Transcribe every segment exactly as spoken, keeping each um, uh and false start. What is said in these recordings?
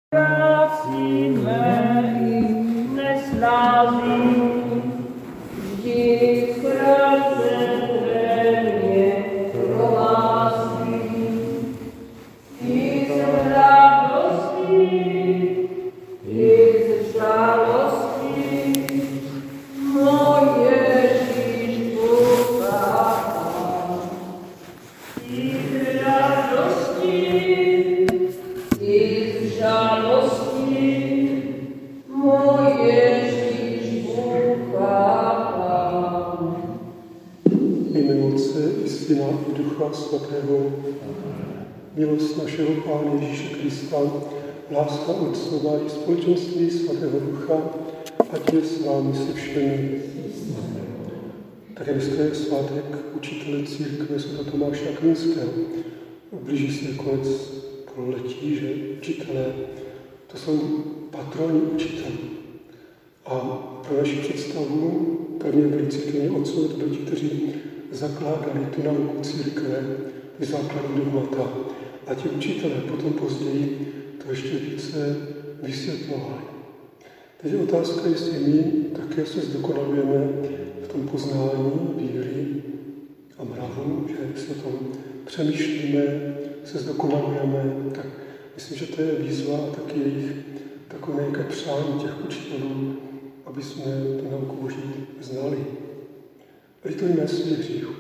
Milost našeho Pána Ježíše Krista, láska Otcova i společenství Svatého Ducha, ať je s vámi se všemi. Také dneska je svátek učitele církve svatého Tomáše Akvinského. Blíží se konec pololetí, že učitelé, to jsou patroni učitelů. A pro naši představu pevně byli církevní otcové, to byli ti, kteří zakládali tu nauku církve, ty základní dogmata. A ti učitelé potom později to ještě více vysvětlovali. Teď je otázka, jestli my také se zdokonalujeme v tom poznání víry a mravu, že si o tom přemýšlíme, se zdokonalujeme, tak myslím, že to je výzva a taky jejich takové nějaké přání těch učitelů, aby jsme tu nauku Boží znali. Litujme svých hříchů.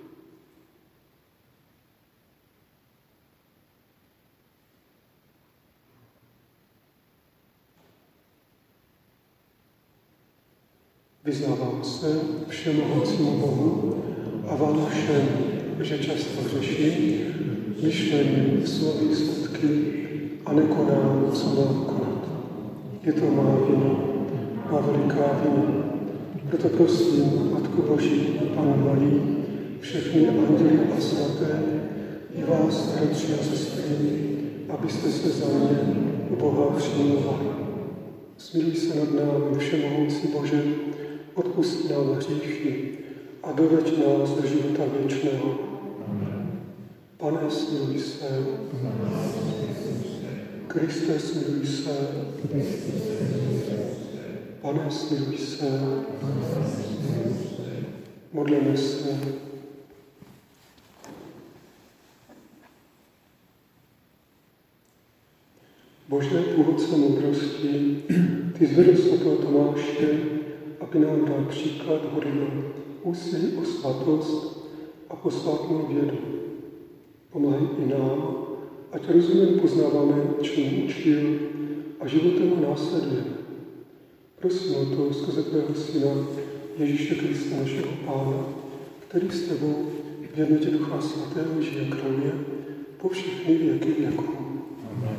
Vyznávám se všemohoucímu Bohu a vám všem, že často hřeším, myšlením, slovy, skutky a nekonám, co mám konat. Je to má vina, má veliká vina. Proto prosím, Matku Boží, Panu Malý, všechny anděly a svaté, i vás, bratři a sestry, abyste se za mě u Boha přimlouvali. Smiluj se nad námi, všemohoucí Bože, odpustí nám hříchy a doveď nás do života věčného. Pane, smiluj se. Kriste, smiluj se. Pane, smiluj se. Modleme se. Bože, původce moudrosti, ty zvedl svatého Tomáše, aby nám dal příklad hodinu úsilí o svatost a posvátnou vědu. Pomáhej i nám, ať rozumem poznáváme, čemu učil a životem ho následujeme. Prosím o to skrze tvého Syna Ježíše Krista, našeho Pána, který s tebou v jednotě Ducha Svatého žije a králuje po všechny věky věků. Amen.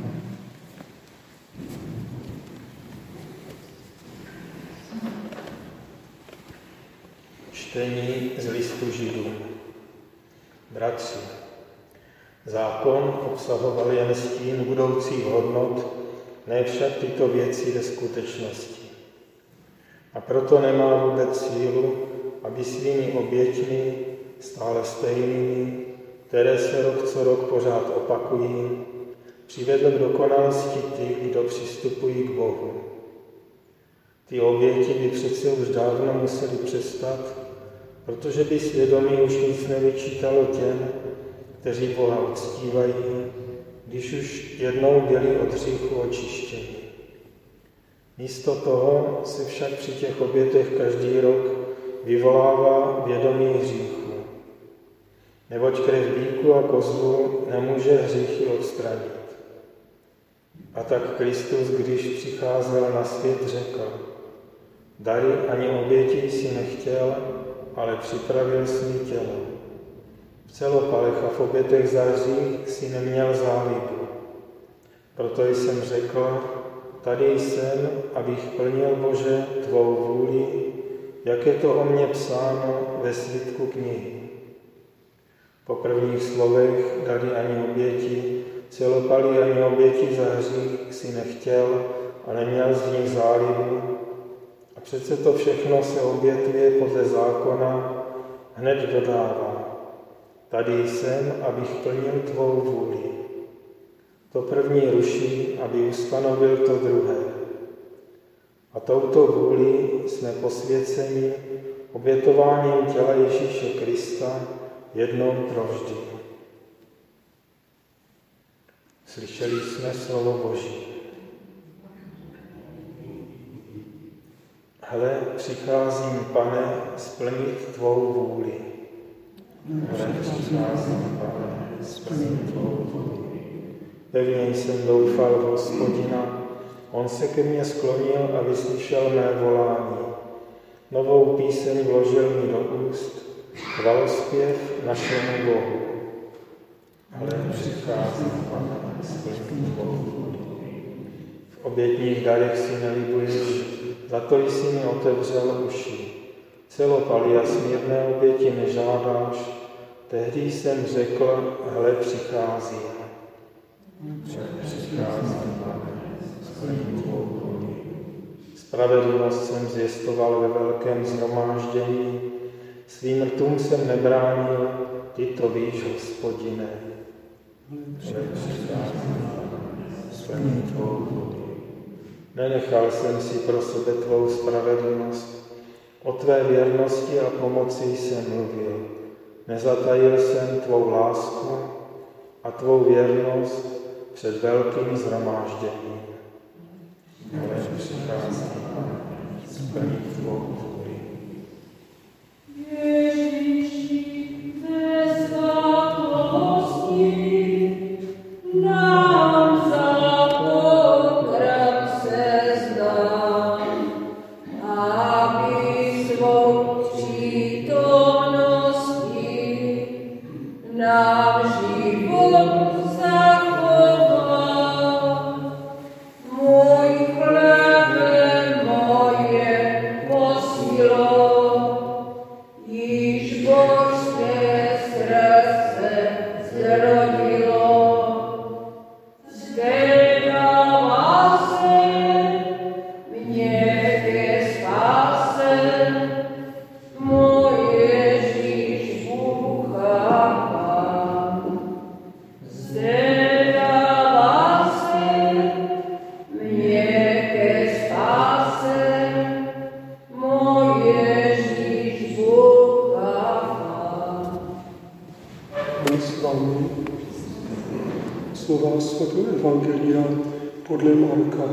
Čtení z listu Židům. Bratři, zákon obsahoval jen stín budoucích hodnot, ne však tyto věci ve skutečnosti. A proto nemá vůbec sílu, aby svými oběťmi, stále stejnými, které se rok co rok pořád opakují, přivedl k dokonalosti ty, kdo přistupují k Bohu. Ty oběti by přece už dávno museli přestat, protože by svědomí už nic nevyčítalo těm, kteří Boha uctívají, když už jednou byli od hříchu očištěni. Místo toho se však při těch obětech každý rok vyvolává vědomí hříchu. Neboť krev býku a kozlu nemůže hříchy odstranit. A tak Kristus, když přicházel na svět, řekl: Dary ani oběti si nechtěl, ale připravil svý tělo. V celopalech a v obětech za hřích si neměl zálibu. Proto jsem řekl: Tady jsem, abych plnil, Bože, tvou vůli, jak je to o mně psáno ve svitku knihy. Po prvních slovech dary ani oběti, celopaly ani oběti za hřích si nechtěl a neměl z nich zálibu. A přece to všechno se obětuje podle zákona, hned dodává: Tady jsem, abych plnil tvou vůli. To první ruší, aby ustanovil to druhé. A touto vůli jsme posvěceni obětováním těla Ježíše Krista jednou provždy. Slyšeli jsme slovo Boží. Hle, přicházím, Pane, splnit tvou vůli. Hle, přicházím, Pane, splnit tvou vůli. Pevně jsem doufal v Hospodina, on se ke mně sklonil a vyslyšel mé volání. Novou píseň vložil mi do úst, chvalospěv našemu Bohu. Ale přichází, Pane, splnit tvou vůli. V obětních darech si nelibuješ, za to jsi mi otevřel uši. Celopalí a smírné oběti nežádáš, tehdy jsem řekl, hle, přichází. Přichází, Pane, splnit tvou vůli. Spravedlnost jsem zvěstoval ve velkém shromáždění, svým rtům jsem nebránil, ty to víš, Hospodine. Hle, přichází, Pane, splnit tvou vůli. Nenechal jsem si pro sebe tvou spravedlnost, o tvé věrnosti a pomoci jsem mluvil. Nezatajil jsem tvou lásku a tvou věrnost před velkým shromážděním. Ale přichází, Pane, splnit tvou vůli. Ježíši, ve svatosti nám za pokrm se zdám, aby svou přítomností nám život zachoval. Můj chlebe moje posilo, již božské srdce zrodilo. Zdává se mě ke spáse, můj Ježíš Bůh a Pán. Zdává se mě ke spáse, můj Ježíš Bůh a Pán. Pán s vámi. Slova svatého Evangelia podle Marka.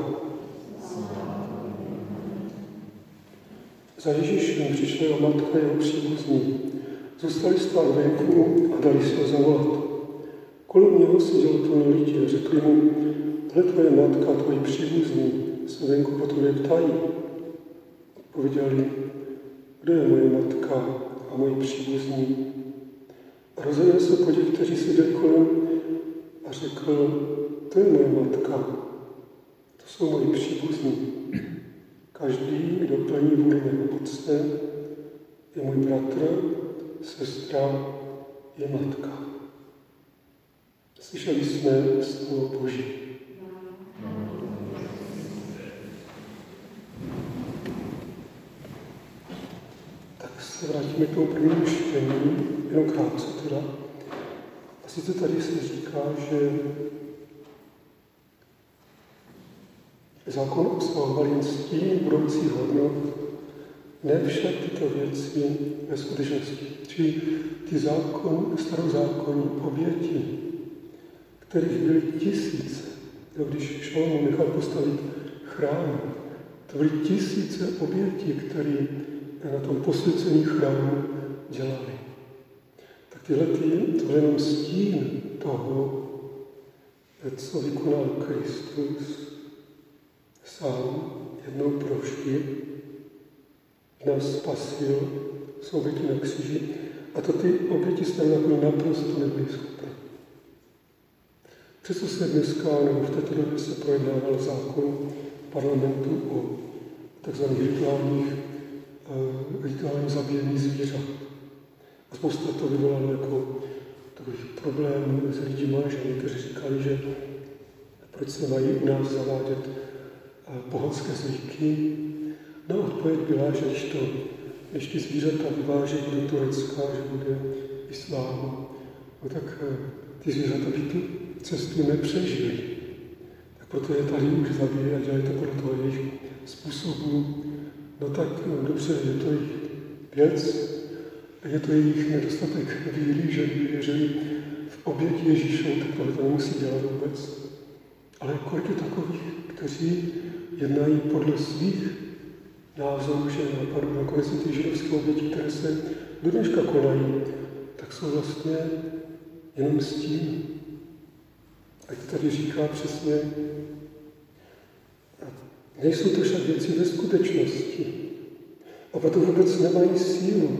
Za Ježíšem přišla jeho matka a jeho příbuzní. Zůstali stát venku a dali se ho zavolat. Kolem něho sedělo plno lidí a řekli mu, hle, tvoje matka a tvoji příbuzní se venku po tobě ptají. Odpověděli, kdo je moje matka a moji příbuzní? A rozhodl se po těch, kteří seděli kolem, a řekl, to je moje matka, to jsou moji příbuzní. Každý, kdo plní vůli mého Otce, je můj bratr, sestra, je matka. Slyšeli jsme slovo Boží. Tak se vrátíme k tomu prvnímu čtení, jenom krátce teda. A sice tady se říká, že zákon obsahoval jen stín budoucích hodnot, ne však tyto věci ve skutečnosti. Čili ty zákon, starozákonní oběti, kterých byly tisíce. Jo, když Šalomón nechal postavit chrám, to byly tisíce obětí, které na tom posvěcení chrámu dělali. Tak tyhle ty, to je jenom stín toho, co vykonal Kristus sám jednou provždy, nás spasil s obětí na kříži, a to ty oběti starozákonní naprosto nebyly schopné. Přesto se dneska, nebo v této době se projednával zákon parlamentu o takzvaných rituálních, uh, rituálním zabíjení zvířat. A spousta to vyvolalo jako takový problém mezi lidmi, že někteří říkali, že proč se mají u nás zavádět uh, pohanské zvyky. No, odpověď byla, že když, to, když ty zvířata vyváží do Turecka, že bude islám, no tak uh, ty zvířata by tu cestu nepřežili. Tak proto je tady už zabíjí a dělají to podle toho jejich způsobu. No tak no, dobře, je to jejich věc, je to jejich nedostatek víry, že by věřili v oběť Ježíšovu, tak tohle to nemusí dělat vůbec. Ale kolik je takových, kteří jednají podle svých názorů, že napadou nakonec ty židovské oběti, které se do dneška konají, tak jsou vlastně jenom s tím. A to tady říká přesně, nejsou to však věci ve skutečnosti. A proto vůbec nemají sílu,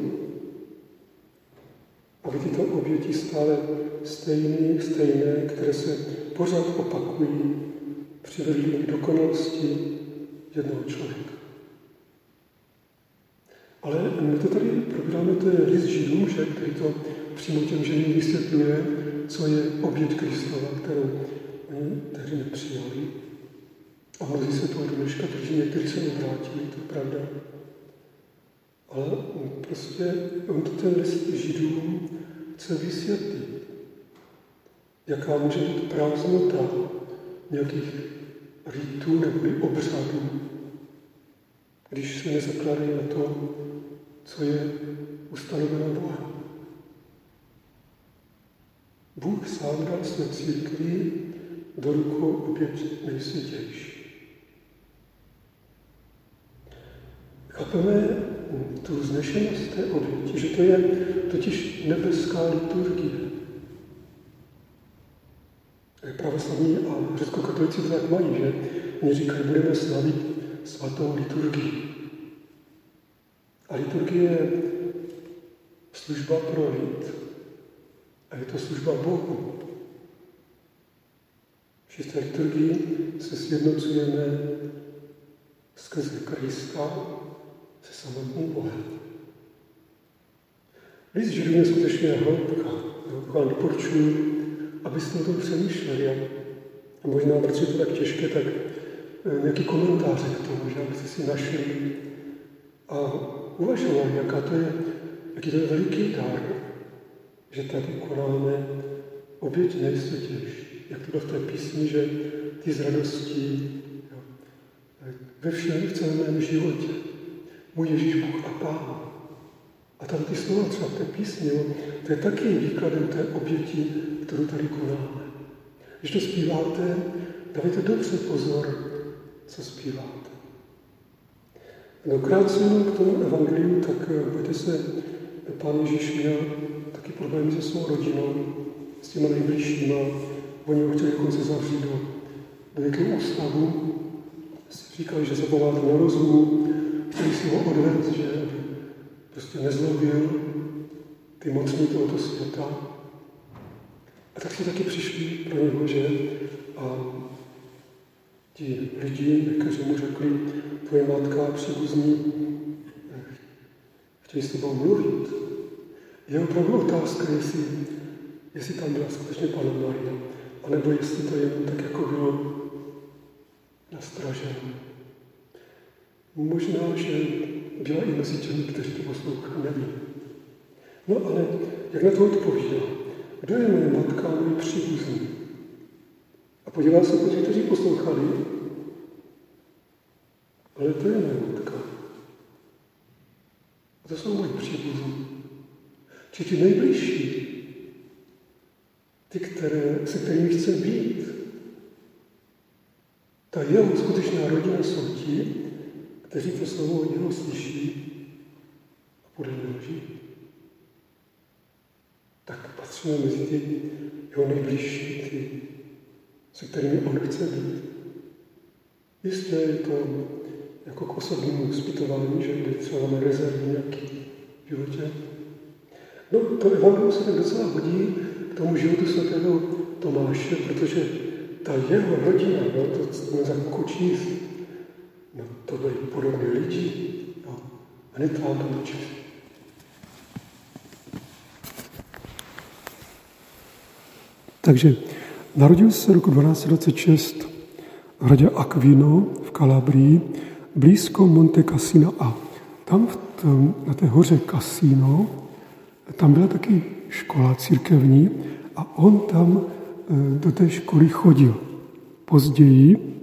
aby tyto oběti stále stejné, stejné, které se pořád opakují, přivedly k dokonalosti jednoho člověka. Ale my to tady probíráme, to je list Židům, že, který to přímo těm žením vysvětluje, co je oběť Kristova, kterou oni tehdy nepřijali. A mnozí se toho do dneška drží, někteří se nevrátili, to je pravda. Ale prostě on to ten list Židům chce vysvětlit, jaká může být prázdnota nějakých rítů nebo obřadů, když se nezakládají na to, co je ustanoveno Bohem. Bůh sám dal své církvi do rukou oběť nejsvětější. Chápeme tu vznešenost té oběti, že to je totiž nebeská liturgie. Pravoslavní a řeckokatolici to tak mají, že oni říkají, budeme slavit svatou liturgii. A liturgie je služba pro lid a je to služba Bohu. Že v té liturgii se sjednocujeme skrze Krista se samotným Bohem. List Židům je skutečně hloubka. Vám doporučuji, abyste o tom přemýšleli. A možná, protože je to tak těžké, tak nějaký komentáře k tomu, že abyste si našli a uvažovali, jaká to je, jaký to je veliký dar, že tady konáme oběť nejsvětější. Jak to bylo v té písni, že ty z radostí jo, ve všem v celém mém životě. Můj Ježíš Bůh a Pán. A tam ty slova třeba v té písni, jo, to je taky výkladem té oběti, kterou tady konáme. Když to zpíváte, dávajte dobře pozor, co zpíváte. No krátce k tomu evangeliu, tak budete se, Pán Ježíš měl taky problémy se svou rodinou, s těma nejbližšíma. Oni ho chtěli dokonce zavřít do, do jakého ústavu. Si říkali, že zapomáte na rozumu, chtěli si ho odvést, že prostě nezlobil ty mocní tohoto světa. A tak si taky přišli pro něho, že a ti lidi, kteří mu řekli, tvoje matka a příbuzní chtěli s tebou mluvit. Je opravdu otázka, jestli, jestli tam byla skutečně Panna Maria, anebo jestli to jenom tak jako bylo nastraženo. Možná, že byla i mezi těmi, kteří to poslouchali, nevím. No ale jak na to odpovídá? Kdo je moje matka a můj příbuzný? A podívá se po těch, kteří poslouchali, ale to je moje matka. A to jsou moji příbuzní. Či ti nejbližší, ty, které, se kterými chce být. Ta jeho skutečná rodina jsou ti, kteří to slovo jeho slyší a bude žít. Tak patříme mezi ty jeho nejbližší, ty, se kterými on chce být. Jistě je to jako k osobnímu zpytování, že kdy třeba máme rezervy nějaký v životě. No, to evangelium se tak docela hodí k tomu životu svatého Tomáše, protože ta jeho rodina, no, to můžeme tak kočíst, no, to byli podobní lidi, no, a netrvám to učit. Takže narodil se roku dvanáct dvacet šest v hradě Aquino v Kalabrii, blízko Monte Cassino. A tam v tom, na té hoře Cassino, tam byla taky škola církevní a on tam do té školy chodil. Později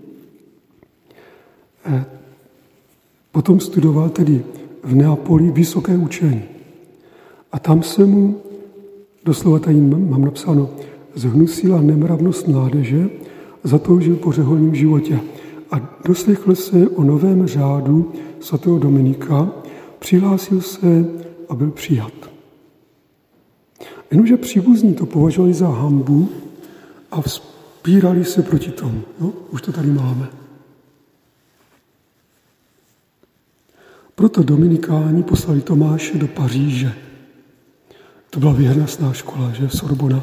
potom studoval tedy v Neapoli vysoké učení. A tam se mu, doslova tady mám napsáno, zhnusila nemravnost mládeže, zatoužil po řeholním životě. A doslechl se o novém řádu svatého Dominika, přihlásil se a byl přijat. Jenomže příbuzní to považovali za hanbu a vzpírali se proti tomu. Jo? Už to tady máme. Proto dominikáni poslali Tomáše do Paříže. To byla věrnostná škola, že? Sorbona.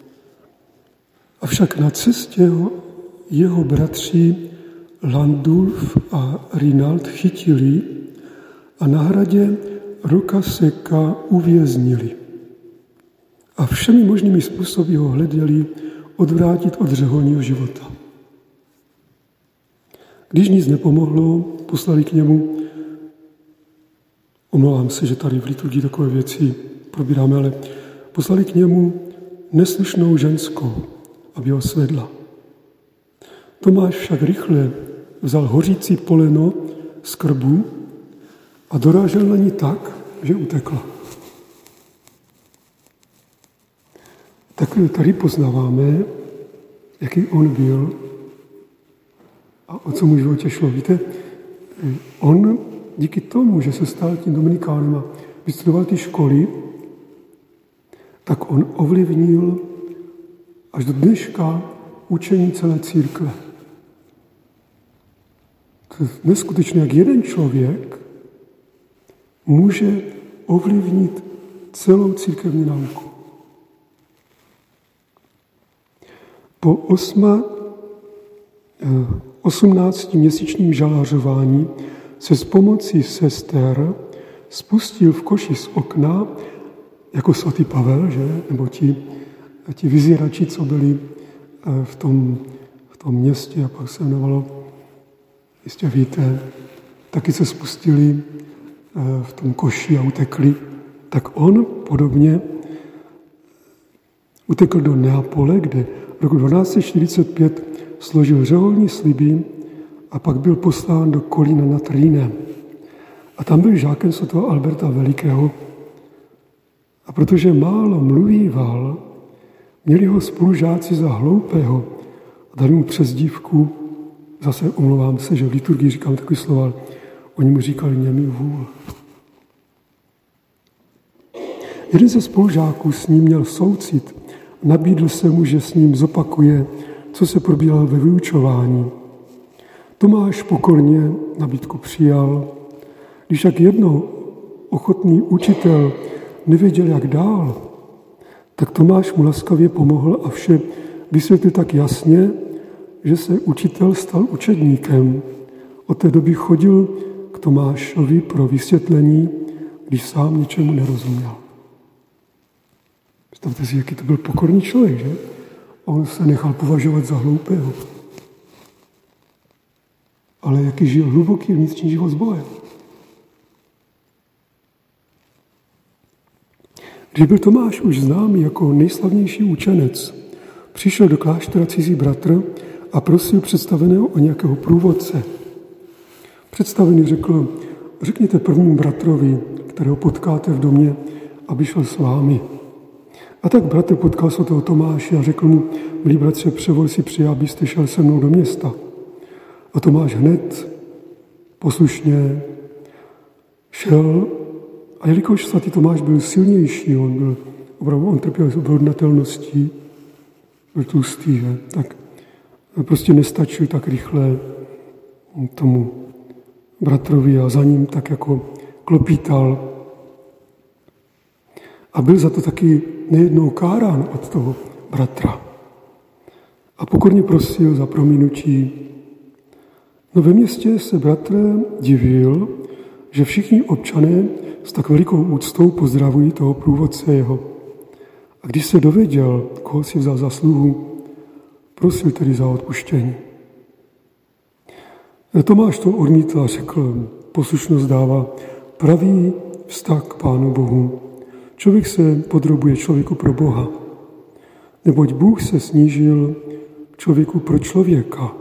Avšak na cestě ho, jeho bratři Landulf a Rinald chytili a na hradě Rocasecca uvěznili. A všemi možnými způsoby ho hleděli odvrátit od řeholního života. Když nic nepomohlo, poslali k němu, omlouvám se, že tady v liturgii takové věci probíráme, ale poslali k němu neslušnou ženskou, aby ho svedla. Tomáš však rychle vzal hořící poleno z krbu a dorážel na ní tak, že utekla. Tak tady poznáváme, jaký on byl a o co mu v životě šlo. Víte, on díky tomu, že se stal tím dominikánem a vystudoval ty školy, tak on ovlivnil až do dneška učení celé církve. To je neskutečné, jak jeden člověk může ovlivnit celou církevní nauku. Po osma, osmnáctiměsíčním žalářování se s pomocí sester spustil v koši z okna, jako svatý Pavel, že? Nebo ti, ti vyzírači, co byli v tom, v tom městě, a pak se jmenovalo, jistě víte, taky se spustili v tom koši a utekli. Tak on podobně utekl do Neapole, kde v roku dvanáct set čtyřicet pět složil řeholní sliby a pak byl poslán do Kolína nad Rýnem. A tam byl žákem svatého Alberta Velikého. A protože málo mluvíval, měli ho spolužáci za hloupého a dali mu přezdívku, zase omlouvám se, že v liturgii říkám takový slova, oni mu říkali němý vůl. Jeden ze spolužáků s ním měl soucit, nabídl se mu, že s ním zopakuje, co se probíralo ve vyučování. Tomáš pokorně nabídku přijal. Když jak jednou ochotný učitel nevěděl, jak dál, tak Tomáš mu laskavě pomohl a vše vysvětlil tak jasně, že se učitel stal učedníkem. Od té doby chodil k Tomášovi pro vysvětlení, když sám ničemu nerozuměl. Představte si, jaký to byl pokorný člověk, že? On se nechal považovat za hloupého. Ale jaký žil hluboký vnitřní život s Bohem. Když byl Tomáš už známý jako nejslavnější učenec, přišel do kláštera cizí bratr a prosil představeného o nějakého průvodce. Představený řekl, řekněte prvnímu bratrovi, kterého potkáte v domě, aby šel s vámi. A tak bratr potkal svatého Tomáše a řekl mu, milí bratře, převol si přijal, abyste šel se mnou do města. A Tomáš hned poslušně šel, a jelikož svatý Tomáš byl silnější, on byl opravdu, on trpěl s obrodnatelností, byl tlustý, že? Tak prostě nestačil tak rychle tomu bratrovi a za ním tak jako klopítal. A byl za to taky nejednou kárán od toho bratra. A pokorně prosil za prominutí. No ve městě se bratr divil, že všichni občané s tak velikou úctou pozdravují toho průvodce jeho. A když se dověděl, koho si vzal za sluhu, prosil tedy za odpuštění. Tomáš to odmítl a řekl, poslušnost dává pravý vztah k Pánu Bohu. Člověk se podrobuje člověku pro Boha. Neboť Bůh se snížil člověku pro člověka.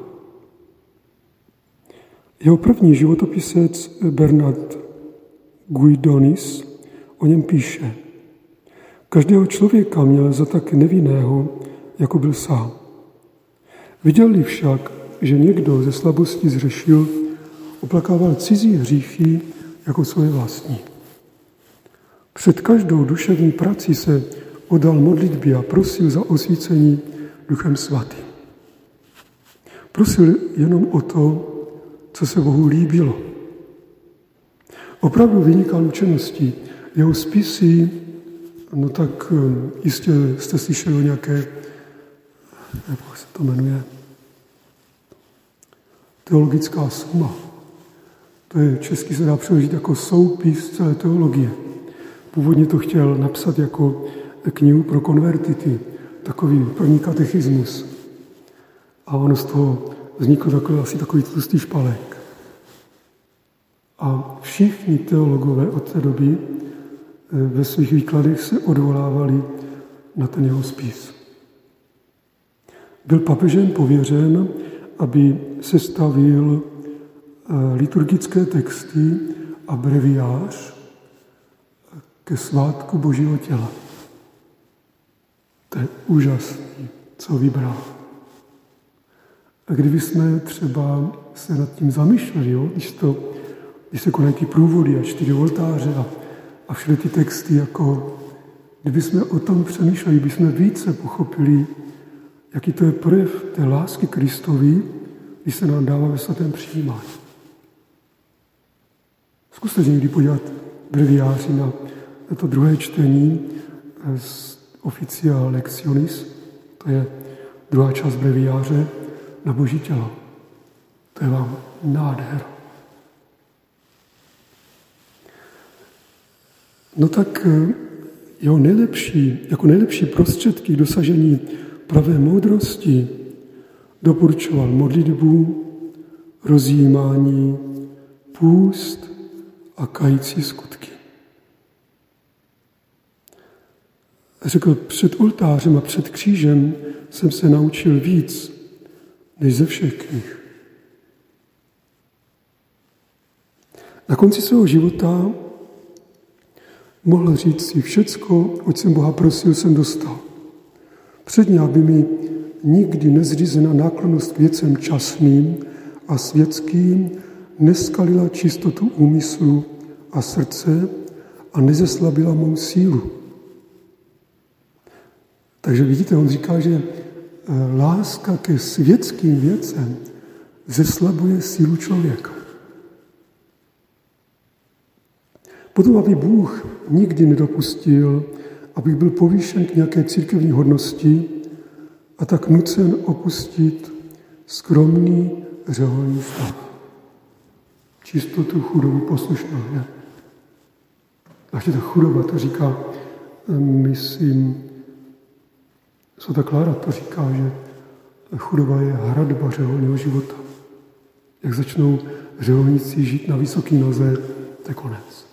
Jeho první životopisec Bernard Guidonis o něm píše: každého člověka měl za tak nevinného, jako byl sám. Viděl-li však, že někdo ze slabosti zřešil, oplakával cizí hříchy jako svoje vlastní. Před každou duševní prací se oddal modlitbě a prosil za osvícení Duchem Svatým. Prosil jenom o to, co se Bohu líbilo. Opravdu vynikal učeností. Jeho spisy, no tak jistě jste slyšeli o nějaké, jak se to jmenuje, teologická suma. To je česky se dá přeložit jako soupis celé teologie. Původně to chtěl napsat jako knihu pro konvertity, takový první katechismus. A ono z toho vznikl takový, asi takový tlustý špalek. A všichni teologové od té doby ve svých výkladech se odvolávali na ten jeho spis. Byl papežem pověřen, aby sestavil liturgické texty a breviář ke svátku Božího těla. To je úžasný, co vybral. A kdyby jsme třeba se nad tím zamýšleli, jo? Když, to, když se konají ty průvody a čtyři oltáře a, a všechny ty texty, jako kdyby jsme o tom přemýšleli, by jsme více pochopili, jaký to je projev té lásky Kristovi, když se nám dává ve svatém přijímání. Zkuste někdy podívat breviáři na, na to druhé čtení z Officia Lectionis, to je druhá část breviáře na Boží tělo. To je vám nádhera. No tak jeho nejlepší, jako nejlepší prostředky k dosažení pravé moudrosti doporučoval modlitbu, rozjímání, půst a kající skutky. Řekl, před oltářem a před křížem jsem se naučil víc než ze všech knih. Na konci svého života mohl říct si všecko, oč jsem Boha prosil, jsem dostal. Předně, aby mi nikdy nezřízená náklonnost k věcem časným a světským neskalila čistotu úmyslu a srdce a nezeslabila mou sílu. Takže vidíte, on říká, že láska ke světským věcem zeslabuje sílu člověka. Potom, aby Bůh nikdy nedopustil, abych byl povýšen k nějaké církevní hodnosti a tak nucen opustit skromný řeholní stav. Čistotu, chudobu, poslušnost. Ne? A ta chudoba, to říká, myslím, Svatá Klára to říká, že chudoba je hradba řeholního života. Jak začnou řeholníci žít na vysoké noze, to je konec.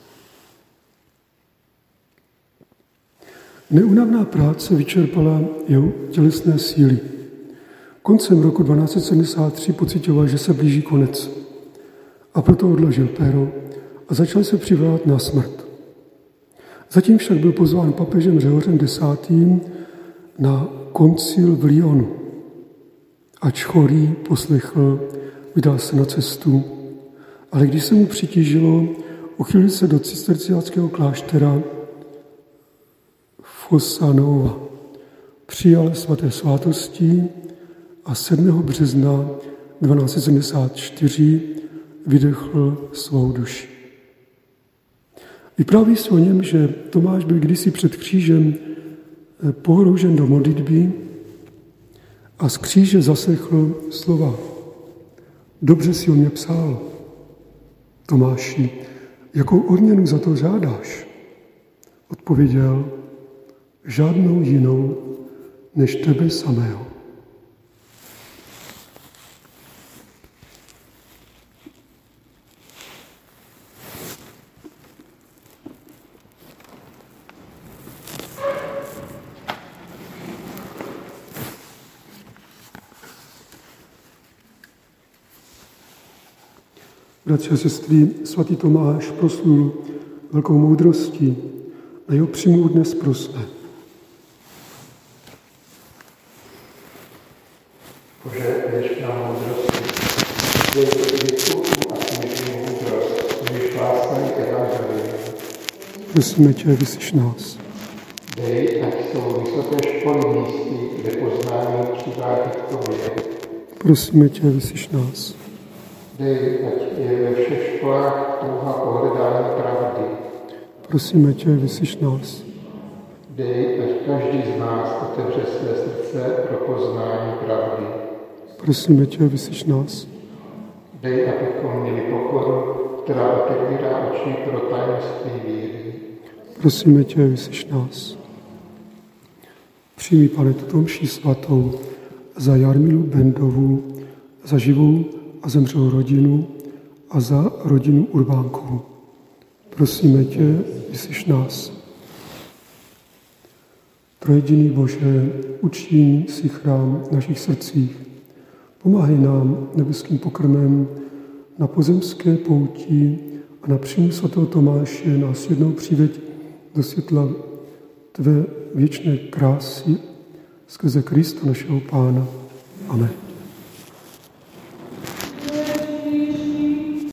Neúnavná práce vyčerpala jeho tělesné síly. Koncem roku dvanáct set sedmdesát tři pocitoval, že se blíží konec. A proto odložil péro a začal se připravovat na smrt. Zatím však byl pozván papežem Řehořem desátým na koncil v Lyonu. Ač chorý poslechl, vydal se na cestu, ale když se mu přitížilo, uchylil se do cisterciáckého kláštera Fossanova. Přijal svaté svátosti a sedmého března dvanáct set sedmdesát čtyři vydechl svou duši. Vypráví se o něm, že Tomáš byl kdysi před křížem pohroužen do modlitby a z kříže zaslechl slova. Dobře si o mě psal, Tomáši, jakou odměnu za to žádáš? Odpověděl, žádnou jinou než tebe samého. Bratři a sestry, svatý Tomáš proslul velkou moudrostí. Na jeho přímluvu dnes prosme. Bože, věř nám moudrosti, dej věku a kněží moudrost, když hlásali evangelium. Prosíme tě, vyslyš nás. Dej, ať jsou vysoké školy místy, kde poznání přivádí k tobě. Prosíme tě, vyslyš nás. Dej, ať je ve všech školách touha pohledání pravdy. Prosíme tě, vyslyš nás. Dej, ať každý z nás otevře své srdce pro poznání pravdy. Prosíme tě, vyslyš nás. Dej, abychom měli pokoru, která otevírá oči pro tajemství víry. Prosíme tě, vyslyš nás. Přijmi, Pane, tuto mši svatou za Jarmilu Bendovu, za živou a zemřelou rodinu a za rodinu Urbánkovou. Prosíme tě, vyslyš nás. Trojediný Bože, učiň si chrám v našich srdcích. Pomáhej nám nebeským pokrmem na pozemské pouti a na přímluv svatého Tomáše nás jednou přiveď do světla tvé věčné krásy skrze Krista našeho Pána. Amen.